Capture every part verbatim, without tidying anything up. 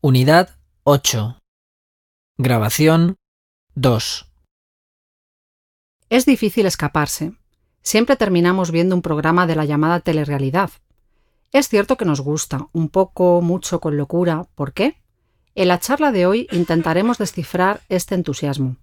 Unidad ocho. Grabación dos. Es difícil escaparse. Siempre terminamos viendo un programa de la llamada telerrealidad. Es cierto que nos gusta, un poco, mucho, con locura. ¿Por qué? En la charla de hoy intentaremos descifrar este entusiasmo.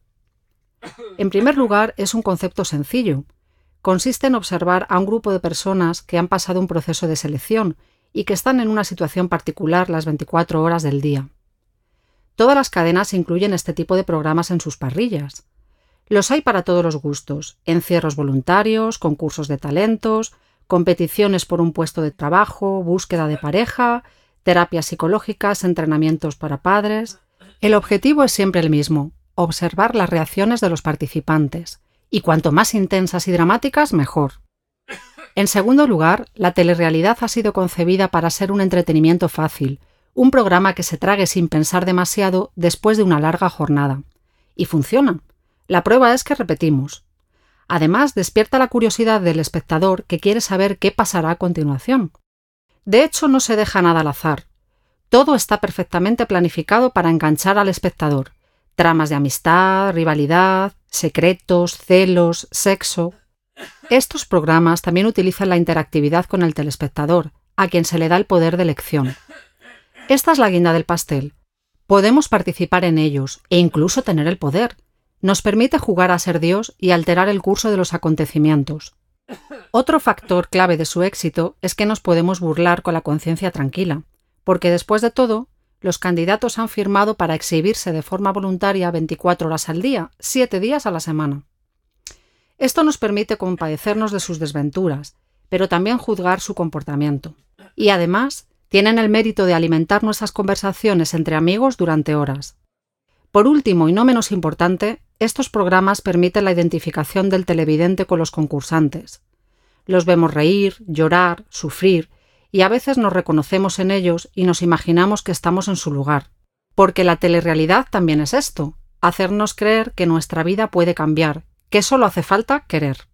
En primer lugar, es un concepto sencillo. Consiste en observar a un grupo de personas que han pasado un proceso de selección y que están en una situación particular las veinticuatro horas del día. Todas las cadenas incluyen este tipo de programas en sus parrillas. Los hay para todos los gustos: encierros voluntarios, concursos de talentos, competiciones por un puesto de trabajo, búsqueda de pareja, terapias psicológicas, entrenamientos para padres. El objetivo es siempre el mismo: observar las reacciones de los participantes, y cuanto más intensas y dramáticas, mejor. En segundo lugar, la telerrealidad ha sido concebida para ser un entretenimiento fácil, un programa que se trague sin pensar demasiado después de una larga jornada. Y funciona. La prueba es que repetimos. Además, despierta la curiosidad del espectador, que quiere saber qué pasará a continuación. De hecho, no se deja nada al azar. Todo está perfectamente planificado para enganchar al espectador. Tramas de amistad, rivalidad, secretos, celos, sexo. Estos programas también utilizan la interactividad con el telespectador, a quien se le da el poder de elección. Esta es la guinda del pastel. Podemos participar en ellos e incluso tener el poder. Nos permite jugar a ser Dios y alterar el curso de los acontecimientos. Otro factor clave de su éxito es que nos podemos burlar con la conciencia tranquila, porque después de todo, los candidatos han firmado para exhibirse de forma voluntaria veinticuatro horas al día, siete días a la semana. Esto nos permite compadecernos de sus desventuras, pero también juzgar su comportamiento. Y además, tienen el mérito de alimentar nuestras conversaciones entre amigos durante horas. Por último, y no menos importante, estos programas permiten la identificación del televidente con los concursantes. Los vemos reír, llorar, sufrir, y a veces nos reconocemos en ellos y nos imaginamos que estamos en su lugar. Porque la telerrealidad también es esto: hacernos creer que nuestra vida puede cambiar, que solo hace falta querer.